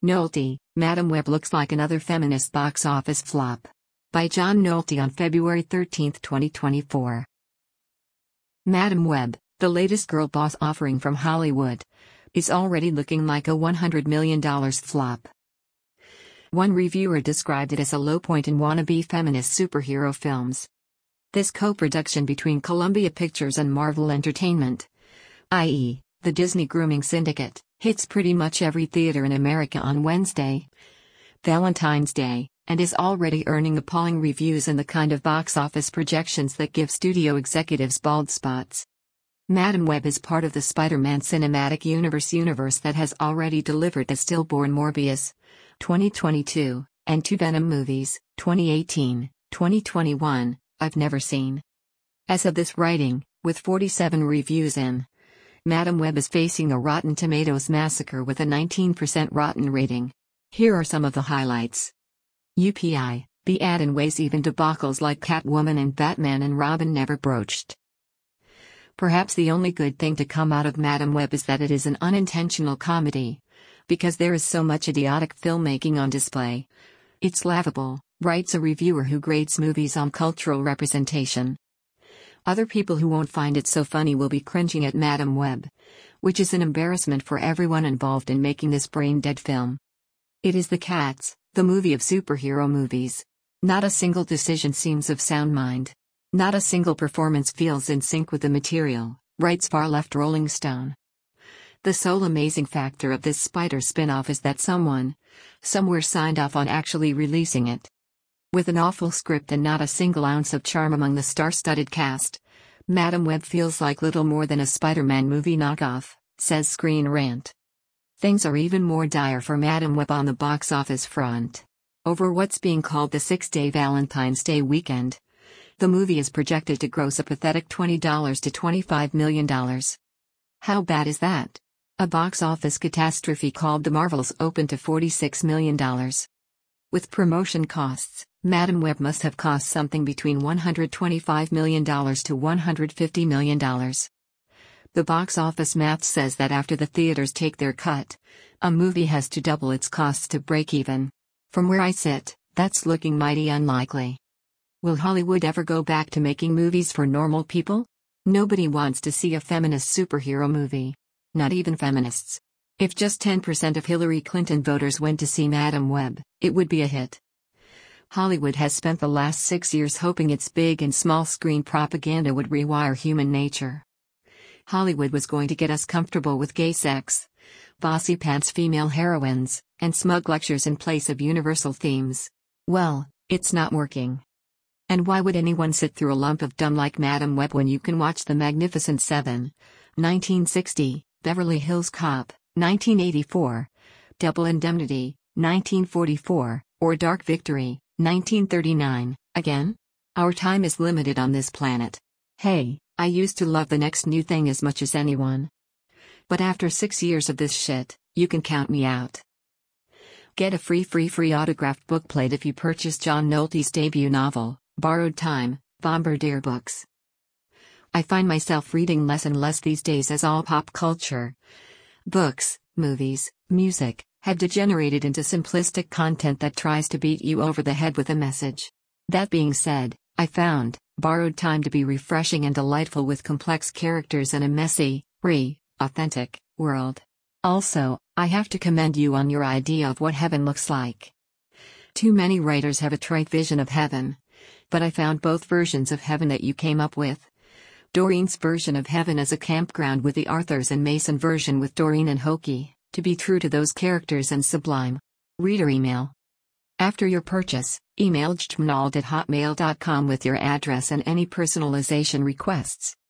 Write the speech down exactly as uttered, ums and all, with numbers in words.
Nolte, Madame Web looks like another feminist box office flop. By John Nolte on February thirteenth, twenty twenty-four. Madame Web, the latest girl boss offering from Hollywood, is already looking like a one hundred million dollar flop. One reviewer described it as a low point in wannabe feminist superhero films. This co-production between Columbia Pictures and Marvel Entertainment, that is, the Disney Grooming Syndicate, hits pretty much every theater in America on Wednesday, Valentine's Day, and is already earning appalling reviews and the kind of box office projections that give studio executives bald spots. Madame Web is part of the Spider-Man Cinematic Universe universe that has already delivered the stillborn Morbius, twenty twenty-two, and two Venom movies, twenty eighteen, twenty twenty-one, I've never seen. As of this writing, with forty-seven reviews in, Madame Web is facing a Rotten Tomatoes massacre with a nineteen percent rotten rating. Here are some of the highlights. U P I, the ad in ways even debacles like Catwoman and Batman and Robin never broached. Perhaps the only good thing to come out of Madame Web is that it is an unintentional comedy, because there is so much idiotic filmmaking on display. It's laughable, writes a reviewer who grades movies on cultural representation. Other people who won't find it so funny will be cringing at Madame Web, which is an embarrassment for everyone involved in making this brain-dead film. It is the Cats, the movie of superhero movies. Not a single decision seems of sound mind. Not a single performance feels in sync with the material, writes far-left Rolling Stone. The sole amazing factor of this Spider spin-off is that someone, somewhere signed off on actually releasing it. With an awful script and not a single ounce of charm among the star-studded cast, Madame Web feels like little more than a Spider-Man movie knockoff, says Screen Rant. Things are even more dire for Madame Web on the box office front. Over what's being called the six-day Valentine's Day weekend, the movie is projected to gross a pathetic twenty to twenty-five million dollars. How bad is that? A box office catastrophe called The Marvels opened to forty-six million dollars. With promotion costs, Madame Web must have cost something between one hundred twenty-five million dollars to one hundred fifty million dollars. The box office math says that after the theaters take their cut, a movie has to double its costs to break even. From where I sit, that's looking mighty unlikely. Will Hollywood ever go back to making movies for normal people? Nobody wants to see a feminist superhero movie. Not even feminists. If just ten percent of Hillary Clinton voters went to see Madame Web, it would be a hit. Hollywood has spent the last six years hoping its big and small screen propaganda would rewire human nature. Hollywood was going to get us comfortable with gay sex, bossy pants female heroines, and smug lectures in place of universal themes. Well, it's not working. And why would anyone sit through a lump of dumb like Madame Web when you can watch The Magnificent Seven, nineteen sixty, Beverly Hills Cop, nineteen eighty-four, Double Indemnity, nineteen forty-four, or Dark Victory, nineteen thirty-nine, again? Our time is limited on this planet. Hey, I used to love the next new thing as much as anyone. But after six years of this shit, you can count me out. Get a free free free autographed bookplate if you purchase John Nolte's debut novel, Borrowed Time, Bombardier Books. I find myself reading less and less these days as all pop culture, books, movies, music, have degenerated into simplistic content that tries to beat you over the head with a message. That being said, I found Borrowed Time to be refreshing and delightful with complex characters and a messy, re, authentic world. Also, I have to commend you on your idea of what heaven looks like. Too many writers have a trite vision of heaven, but I found both versions of heaven that you came up with. Doreen's version of heaven as a campground with the Arthurs and Mason version with Doreen and Hokey, to be true to those characters and sublime. Reader email. After your purchase, email jtmnald at hotmail dot com with your address and any personalization requests.